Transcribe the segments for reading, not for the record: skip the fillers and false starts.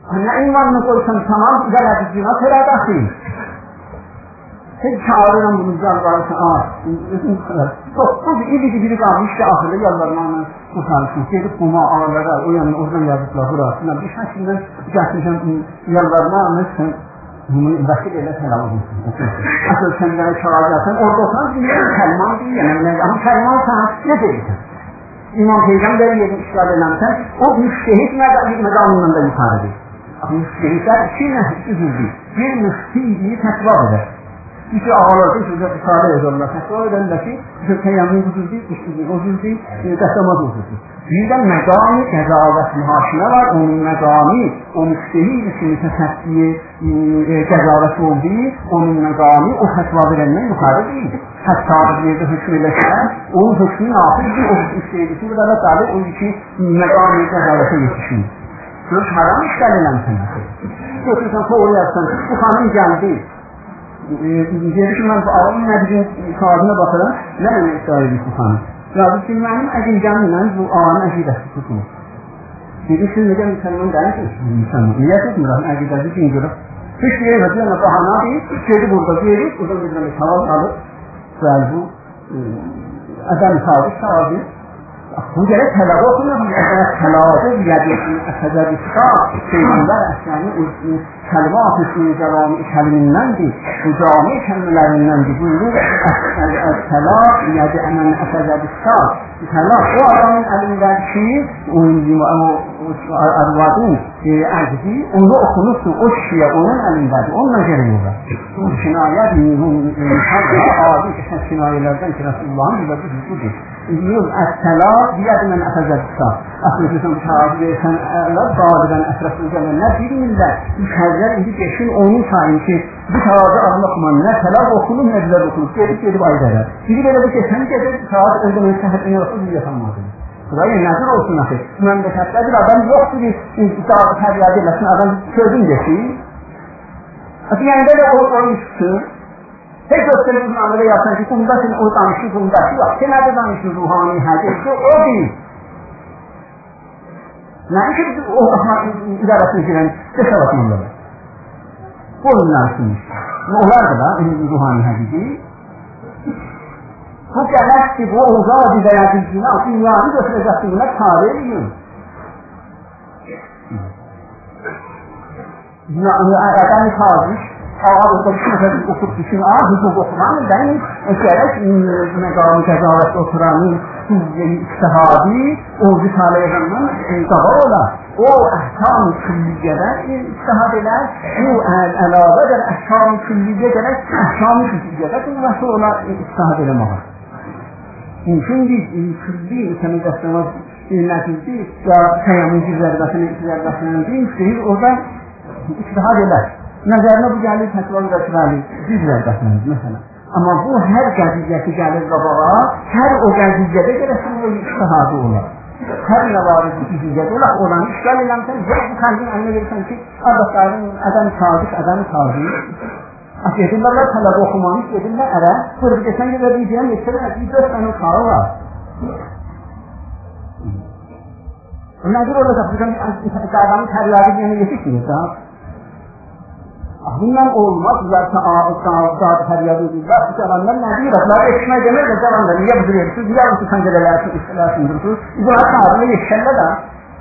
نه ایمان میکنم تمام غلط جینا ترا داخل هیچ چاره‌ام بودم برای خود ایدی که دیگه کامیش که آخره یالبرمان متعلقی که کوما آلرا اویان اوزن یادتلاف را نمیشه شدن جاتشان یالبرمان مثل وقتی که لطفاً اصل سندان شرایطان اردوان دیگه کلمان دیگه یعنی هم کلمان ساعت ندید ایمان پیغمبر یک اشکال نمی‌کنه او مشتهید مدام من می‌خواد مشتهید چی نه چیزی یه مشتهی فتوا بده میشه آلوده شده ساده از الله فتوا بدن لکی که پیامبر وجودی دستمات وجودی دیدن مقام قضاوت محاکمه و اون مقامی اون مشتهی که تصفیه قضاوت وجودی اون مقامی او فتوا بدن مخالفی حتی دیگه حکم لشکر اون حکم نافذی اون مشتهی که بدن تعالی اون که مقامی قضاوت یکیشون چون حرام اشکالی نمی‌کنه تو فوری هستن تو خانم جنبی دیگه من با آقای ندیگه کارونه باخدم نمی‌دونم اشتاری بیشتر لازم که من از این جمع من رو آن عجیب است کنم دیگه چون میگم مسلمان درنش مسلمان نیتش میرم عجیب است که اینجوری پیش میره وقتی من بهانه‌ای که برداشتی اون میگم حوال حالا سالبو آدم ساده ساده اونجوری تلاقی کنم تلاقی بیادی اصلا پیغمبر اصلا اون کلمات جوامع کلمندی و جامع کلمندی بود از طلاق یاد من افزاد الصاد طلاق و آن الانگارشی اون اروادون عجزی اون رو خلوص و اشی اون الانگار اون نجاری بود اون کنایت اون عادی که کنایه لازم که رسول الله میگه بود یون از طلاق یاد من افزاد الصاد اخلاقشون شاهد سن الله بعدن اطرافش نبید میلاد اینی که شون اونی تایم که بی‌توازه آدم من نه طلاق و خلوص نداره خلوص که باید داره دیگه بله که همین که ساعت اون صحت این رو دیگه فهمید خدای نظر اوسون نشه من به خاطر آدم وقتی این ساعت حیاتی لسن آدم چردین داشتی اصلا اینجا اون چه هیچ دوستی معامله یافتن که اون داشتن اون دانشی اون داشتی که نه دانشی روحانی حاجی که اودی نه اینکه اون اداره میگیرن چه سبب می‌داره قول ناسیش اولاد دا این روحانی حقیقی خود جلستی با اوضاع دیگران جنا این یعنی دوست رجعتونه تابعیم آدم تازیش آقا بودشون اکتبشون حقوق حکمان در این اشارت مقام قضاوت اکرامی اجتهادی او رساله من قبوله او احکام کلیه در اجتهاد دارد او علاوه در احکام کلیه دارد احکام کلیه دارد و رسول اجتهاد ما این کلی کلی که دست ما نتیجه یا پیامی که زرداشتن دین شهید او در اجتهاد دارد نظر نبودی فتوای رسولی چیز زرداشتن مثلا اما او هر قضیه که جلد رباها هر او قضیه که رسول اجتهاد اولا هر نوارد چیزی جد اولا اولا اشکالی نمیتونی جد خندین اینه گرفتن که آدم تازی اصلا یکم بلا طلب و خمانیش یکم نه اره فرقشن که در دیدیم یک سر عزیز داشتن و کارو نظر اولا تفریقا که آدم تریادی بیانه یکی چیزی من olmaz zaten ağızda feryat ediyorlar. Zamanlar nadiratlar ekmeğe demir de zamanlar niye buluyorsunuz? Niye bu pencereler ihtilasındırsınız? Bu hatta adını yeşerler.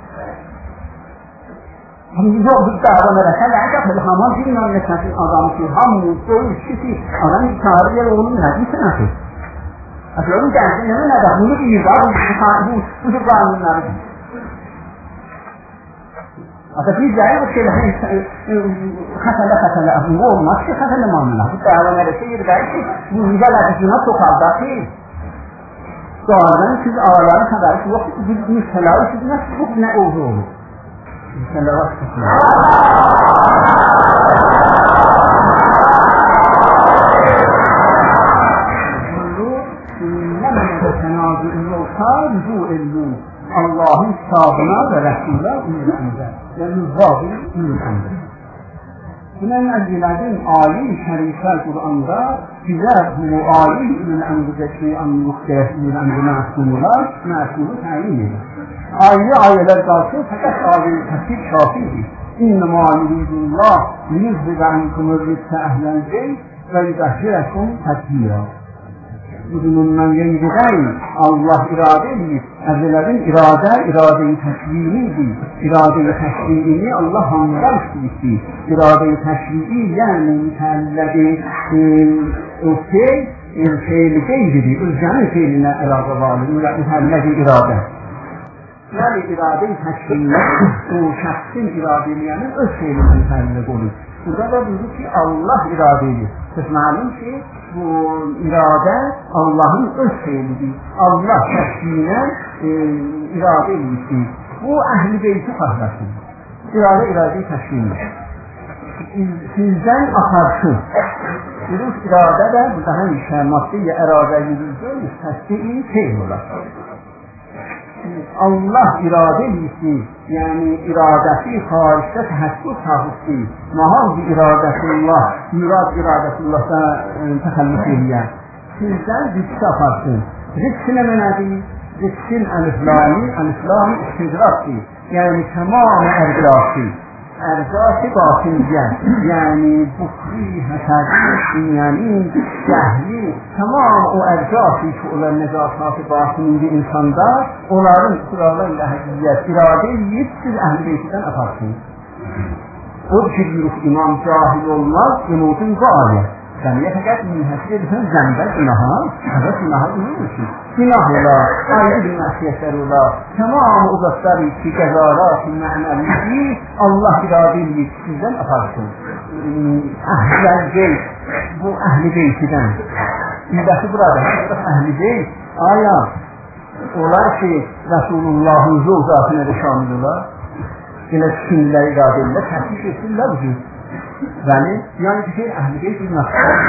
Hani yok bu davranışlar sen de ancak hamam bir memleketin adamı ki hamur soy şişi adam tarihe onun hadisi nasıl? Aslında onun kendine ne kadar bunu bir var bu kanunlar. اصلا في جاي وكذا خسل هو ما في خسل ما منه حتى هو ما رسيد جاي ويجا لا تجمع تقابل فيه سواء في أولان هذا في وقت مثلا في نفس وقت نأوزه مثلا وقت لما نتنازع الوصال ذو اللون الله صابنا و رسوله می‌رسند یعنی واقعی می‌رسند bunun aziladın Ali şerifler Kur'an'da bize bu Ali min anbudaki an muhtelif min masumlar tayin eder. Aile aileler kalsın fakat Ali tasdik şafidir. İnnəmâ yuridullah liyuzhiba ankumur rizqə əhlən beyt və yudəhhirəkum tədbira. Bunundan yeniden Allah irade edip, evvelerin irade-i teşviğiydi. İrade-i teşviğini Allah hamdan istemişti. İrade-i teşviği yani mütelledi fiili değildi. Özgenin fiiline irade vardı. Mütelledi irade. Yani irade-i teşviğini o şahsın iradeleyenin öz fiilini mütelledi olur. Burada da buyurdu ki Allah iradedir. Siz malum ki bu irade Allah'ın öz fiilidir. Allah şəkliyinə irade edilmişdir. Bu əhl-i beyti fahlasın. İradeyi təşkilindir. Sizdən aparsın. Yürüz irade də burada həmişə maddi-i irade yürüzü müstəsdi-i fiil olar. Allah irade edilmişdir. Yani iradesi haricdə təhəssüs sahibdir. Mahal bir iradətullah, mürad iradətullahda təxəllüs edən. Sizdən rizqi aparsın. Rizqi nə mənədir? Rizqin əliflami istidraqdır. Yəni tamamı ərqası. Ərqası batiniyə. Yəni bukri, həsədi, dünyanın, cəhli, tamam o ərqası ki, onlar nəzasatı batinidir insanda, onların kurallarla həqiyyət, iradə edib, siz əhl-i beytidən aparsınız. O ki, yürük imam cahil olmaz, yemudun bu ayət. Səniyə fəqət münhəsir edirsən zəmbə günaha, həzət günaha uyurmuşsun. Günah olar, ayrı bir məsiyətlər olar, tamamı o qaslar ki, qəzarat-ı mənəvisi Allah iradə edib, sizdən aparsın. Əhl-i beyt, bu əhl-i beytidən. İndəsi burada, əhl-i beyt, aya, olar ki, Resulullah'ın zövzatına da şamil olar. Yine sünnələr iradə edirlər, təsbih etsinlər bu cür. Yani bir şey əhl-i beyt bir nasıl.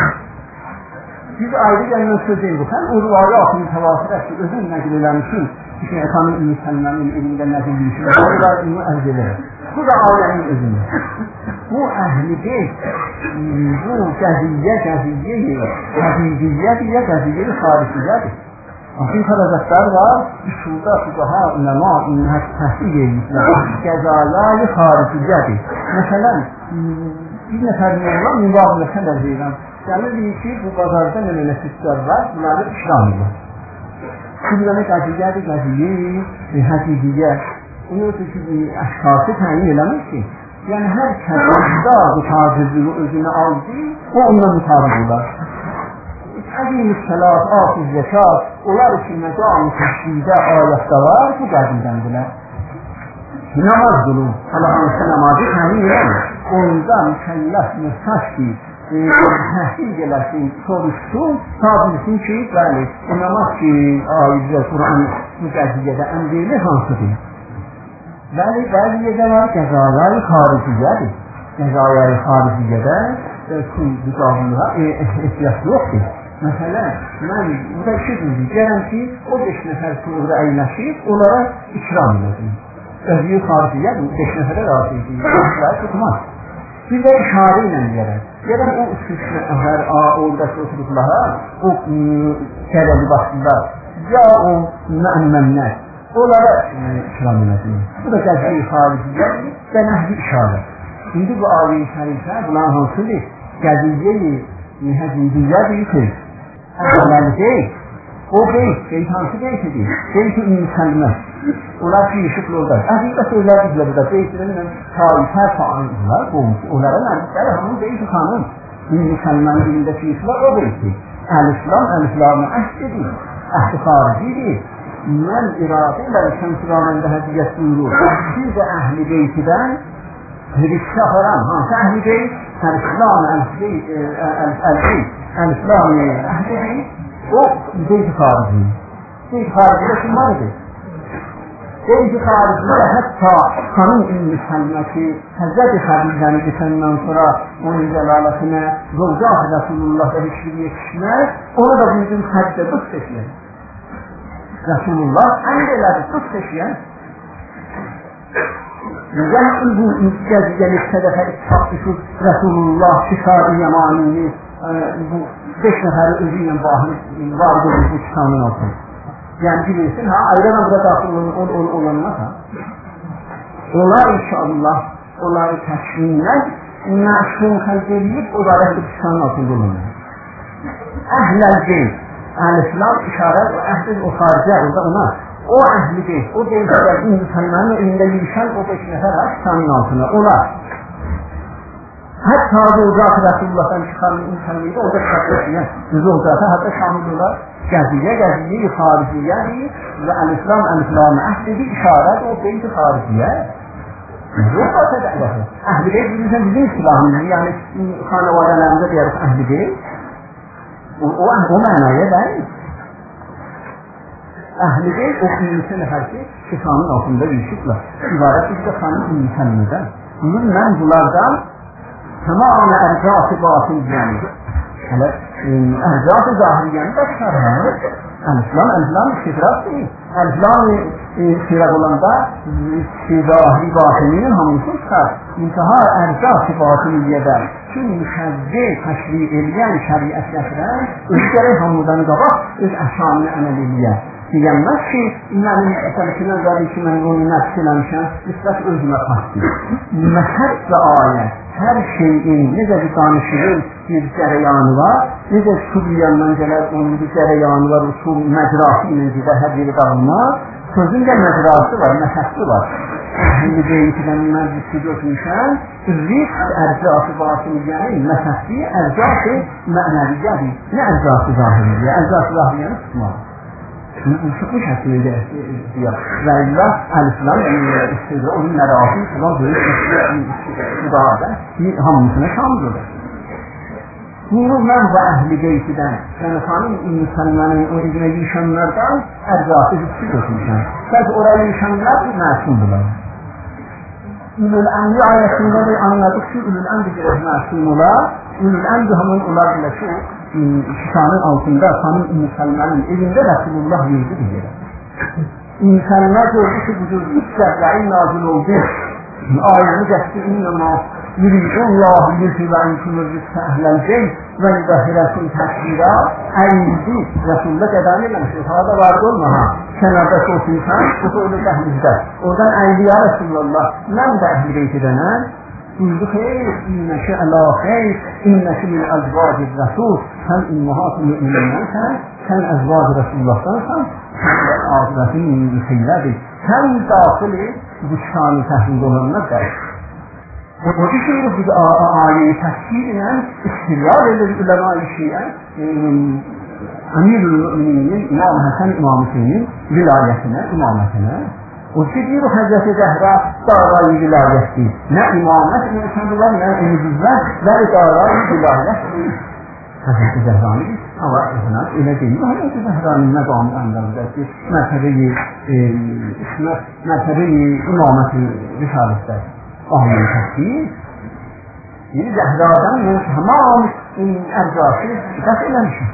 Biz ayrı gəlmən söz deyil bu. Sən o rivayatını təvasir etki, özün nəqil eləmişsin. Bir şey ətanın ümmi səlmənin elində nəqil edilmişsin. Onlar ümmi ərz edər. Bu da ailənin özündə. Bu əhl-i beyt, bu qəziyyə-qəziyyədir. Həqiqiyyədir ya qəziyyə-i xariciyyədir. Asil xaracətlər var, şurada, fuqaha, ünəma, təhsil edilmişlər. Qəzayı xariciyyədir. Məsələn, bir nəfərin oğlan mübahiləsən də deyirəm. Gəlir deyir ki, bu bazarda nə sütlər var, bunları işram edir. Bunları qəziyyədir, qəziyyə, həqiqiyyə. Onu ötür ki, əşkası təyin eləmiş ki, yəni hər kəsdə bu tacizliği özünə aldı, o onunla mütabıq olar. Əzim-i səlat, afız zəkat, onlar için məqam-ı təşkidə ayətdə var, bu qədimdəndirlər. Namaz qılın, Allah'ın namazı təmin eləmir. Onda mükəlləf müstəşdir. Təhsil gələsin, soruşsun, tabilsin ki, bəli, o namaz ki, ayizə, Kur'an müqəziyyədə əmriyeli hansıdır? Bəli, bəzi yerdə var, qəzayı xariciyyədir. Qəzayı xariciyyədə müqahımlığa ehtiyac yoxdur. Məsələn, mən burada iki cüzdür, gələm ki, o 5 nəfər ki, orada əyləşib, onlara ikram edəcəm. Qəzayı xariciyyədir, 5 nəfərə razı edir, yoxlar tutmaz. Bir də işarə ilə gələk. Gələk o 3 nəfər oradakı oturublara, o kərəli başlılar, ya o məmmənlər, onlara ikram edəcəm. Bu da qəzayı xariciyyədir və nəhvi işarə. İndi bu ayə-i şərifə, bunların hansıdır? Qəziyyə-i həqiqiyyədir ki, əvvəli deyil, o deyil, hansı deyildir? Deyil-i müsəlmə. Onlar ki, yışıqlı olar. Həqiqət özlər bizlə burada deyildirəm, tarifər faanlar qoymuş. Onlara nərdikləri hamın deyil-i xanım. Müsəlmən dilindəki yışıqlar o deyildir. Əl-İslamı əhd edir, əhd-i xaricidir. Mən iradə ilə Şəmsüranəndə həqiqət buyurur. Bir də əhl-i beytidən Hristiya falan, hansı əhl-i beyt? Əl-İslamı əhl-i o beyt-i xarici. Beyt-i xaricidə kim var idi? Beyt-i xaricidə hətta xanım ümmi səlməki Həzrət-i Xədicəni geçəndən sonra onun cəlalətinə Zövcə-i Rəsulullah'da hiçbir yetişməz, onu da büyüdüm xəddə qız seçiyən. Resulullah əmr elədi, qız seçiyən. Neden bu müstəziyyəli sədəfə ittifaq düşür Resulullah, Şişar-ı Yamanini, bu 5 nəfəri özü ilə var qılmış bu kitabın olsun. Yəni bilirsin, ayrıdan burada daxil olanlar ha. Onlar inşallah onları təşvinlər, məşhum xəzirliyib, onları Türkistanın altında olunur. Əhləl deyil, əl-İslam işarət və əhliz o xaricə, orada ona, o əhli deyil, o deyil ki, insanların önündə yürüşən o 5 nəfər Türkistanın altına, onlar. Hətta Zovzat-ı Rəsullah'dan çıxarın insanlıydı, orada çıxartmışlar. Zovzat'a hətta şamil olar, gəziyyə, xariciyyədir və əl-İslam, əl-İslamı əhlidir, işarət o deyil ki, xariciyə. Zovzat'a dəvəti. Əhli deyil, bizim istilahımız, yəni xanavadələrimizə deyərək əhli deyil. O mənaya deyil. Əhli deyil, o ümisi nəfər ki, şifanın altında yürüşüblər. İbarət bizdə xanın ümisənlidir. Mən bunlardan tamamı ərcaq-ı batiniyyəni. Hələ ərcaq-ı zahiriyyəni də çıxar, hə? Əl-İslam şifrat deyil. Əl-İslam şifrat olanda zahiri batininin hamısı çıxar. İntiha ərcaq-ı batiniyyədən ki, müşəvvir təşri eləyən, şəriət gətirən, özü gərək hamıdan qabaq öz əşanını əməl eləyən. Deyənməz ki, mənim əsəlikindən qalı ki, mən onu nəfs eləmişəm, müstəq özümə xasdır. Məhəd və ayət, hər şeyin necə bir danışığın bir cərəyanı var, necə Suriyandan gələr, onun bir cərəyanı var, usul məcrası ilə gedə hər yeri dağılmaz, sözün də məcrası var, məhəssi var. Əhl-i Beytidən məclisi götürmüşəm, rizq ərcaq-ı batiniyyəni, məhəssi ərcaq-ı mənəviyyədir. Nə ərcaq-ı zahiriyyə? Ərcaq-ı zahiriyyəni tutmaq. Sıkmış şəklində deyək. Və illah əl-İslam istidə onun mərası falan böyük müqadə hamısına şamildir. Bunu mən və əhl-i Beytidən, yəni xanım müsəlmənin o evinə yiyişənlərdən ərcaq-ı zübsi götürmüşəm. Bəs oraya yiyişənlər məsumdurlar. Ülül-Əmri ayəsində də anladık ki, Ülül-Əmri gerək məsum olar. Ülül-Əmri hamın olar bilə ki, şifanın altında xanım müsəlmənin evində Rasulullah yurdu deyir. İnsanlar gördü ki, bu cür səhvərin nazil oldu. Ayəni gətirdi, İnnəmə yuridullah yürtübə inkunur rüzsə əhləlcək və müdahirəsin təşvirə əyildi. Rasulullah qədam eləmiş, otaqda vardı olmaha. Kənarda soğusunsan, bu da ölü dəhlizdə. Oradan əyildi ya Rasulullah, mən də əhl-i beyt edənəm. Buyurdu xeyr, innəşə əla xeyr, innəşə min əzvacid rəsul, sən ümmahat-ı müminənsən, sən əzvacid rəsullahdansan, sən də azrətin xeyrədir. Sən daxili bu şanı təhlil olanlar dəyir. O düşünür bu ayəyi təşkil ilə istilal edir üləma-i şiə, Əmir-ül Müminin, İmam Həsən İmam Hüseynin vilayətinə, imamətinə. O ki deyir, Həzrəti Zəhra darayı vilayətdir. Nə imamət insandılar, nə ümidizlər, və darayı vilayətdir. Həzrəti Zəhranı biz, amma elə deyil, Həzrəti Zəhranın məqamı əndəmizdə ki, mərtəbəyi imaməti risalətlər. Ahiyyə təşkil. Deyir, Zəhradan mən tamam ərcası dəf eləmişim.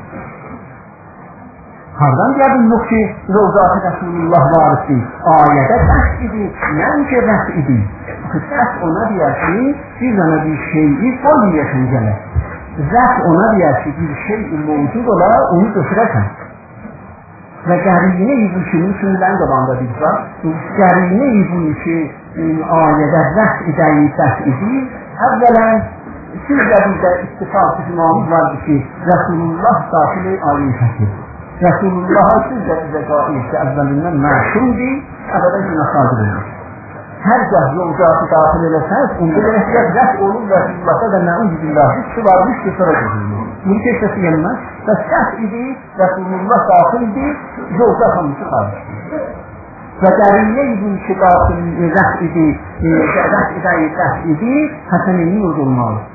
Hardan gəldik ki, Zovzat-ı Rəsulullah varisi ayədə dəf idi, nəncə dəf idi. Dəf ona deyər ki, bir dənə bir şeyi qoymayasın gələ. Dəf ona deyər ki, bir şey mevcud ola, onu götürəsən. Və qərinə-i bu ki, müslimlərin qabağında biz var, qərinə-i bu ki, ayədə dəf idəyi dəf idi, əvvələn sizlə bizdə istifat imamız vardı ki, Rəsulullah daxili ayəyi təkdir. Resulullah'a sizce bize qail ki, əvvəlindən məşumdir, əbədən günahlardır olur. Hər gəh yolcatı daxil eləsəz, onda gələklər rəf olur Resulullah'a da nə'udü billah, hiç ki varmış ki, sonra gözülür. Bunu keçməsi gəlməz və səhv idi, Resulullah daxildir, yolca hamısı qarışdır. Və dərinlə-i bu ki, daxil rəf idi, rəf idi, Həsən-i Nur olmalı.